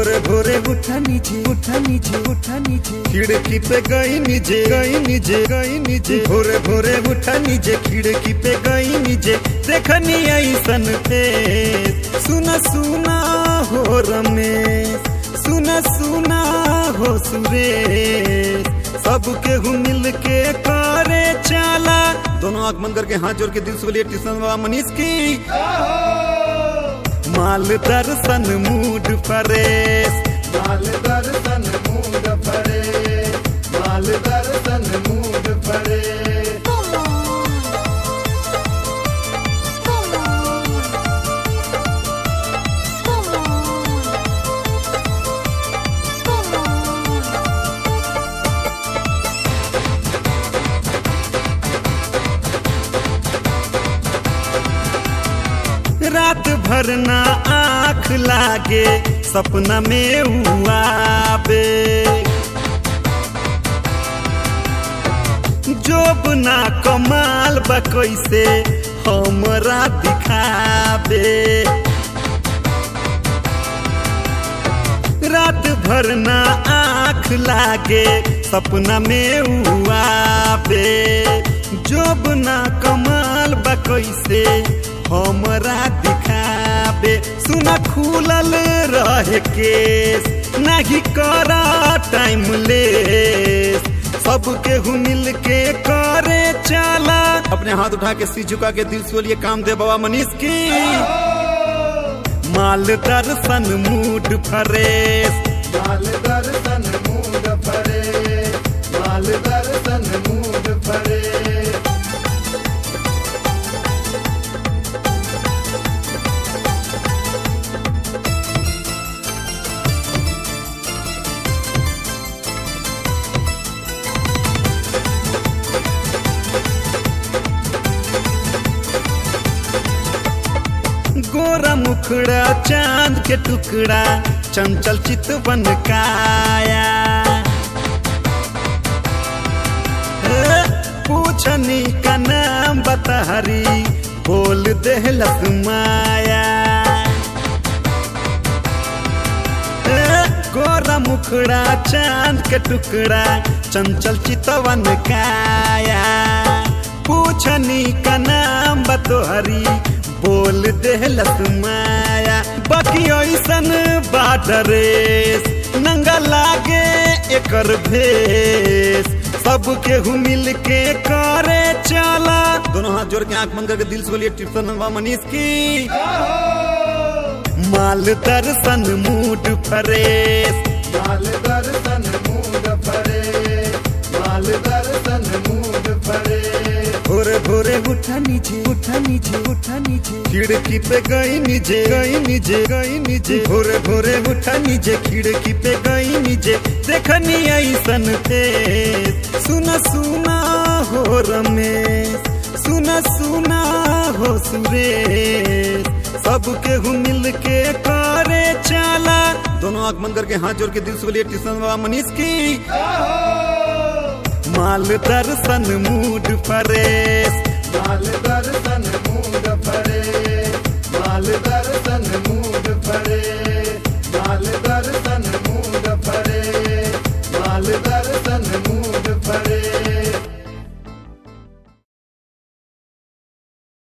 भोरे भोरे उठा नीचे उठा नीचे उठा नीचे खिड़की पे गई नीचे गई नीचे गई नीचे भोरे भोरे उठा नीचे खिड़की पे गई नीचे देखनी ऐसन थे सुना सुना हो रमेश सुना सुना हो सुरेश सबके हूँ मिल के करे चाला दोनों आंख बंद करके हाथ जोड़ के दिल से बोलिए टिशन बाबा मनीष की माल दर्शन मूड फरेश माल दर्शन मूड फरेश माल दर्शन मूड फरेश रात भर ना आँख लागे सपना में हुआबे जोब ना कमाल बकैसे हमरा दिखाबे रात भर ना आँख लागे सपना में हुआबे जोब ना कमाल बकैसे हमरा दिखाबे सुना खुलल रहे केस नहीं करा टाइम लेस सबके हूँ मिल के करे चला अपने हाथ उठा के सिर झुका के दिल से बोलिए काम दे बाबा मनीष की माल दर्शन मूड फरेश माल दर्शन मूड फरेश माल दर्शन मूड फरेश गोरा मुखड़ा चांद के टुकड़ा चंचल चितवन काया पूछनी का नाम बताहरी बोल दे लखमाया गोरा मुखड़ा चांद के टुकड़ा चंचल चितवन काया पूछनी का नाम बतोहरी बोल दे लखमाया बाकी ऐसन बाडरेस नंगा लागे एकर भेस सबके हूँ मिल के करे चला दोनों हाथ जोड़ के आंख बंद करके दिल से बोलिए टिप्सन बाबा मनीष की माल दर्शन मूड फरेश माल दर्शन मूड फरेश माल दर्शन मूड फरेश भोरे भोरे उठा नीचे उठा नीचे उठा नीचे खिड़की पे गई नीचे गई नीचे गई नीचे भोरे भोरे उठा नीचे खिड़की पे गई नीचे देखनी ऐसन थे सुना सुना हो रमेश सुना सुना हो सुरेश सबके हूँ मिल के करे चला दोनों आंख बंद करके हाथ जोड़ के दिल से बोलिए टिशन बाबा मनीष की माल दर्शन मूड फरेश माल दर्शन